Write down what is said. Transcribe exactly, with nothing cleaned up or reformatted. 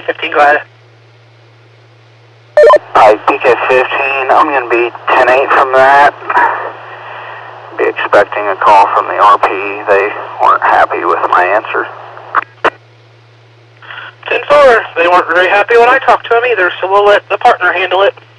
K fifteen, go ahead. Hi, P K fifteen, I'm going to be ten eight from that. Be expecting a call from the R P. They weren't happy with my answer. ten four, they weren't very happy when I talked to them either, so we'll let the partner handle it.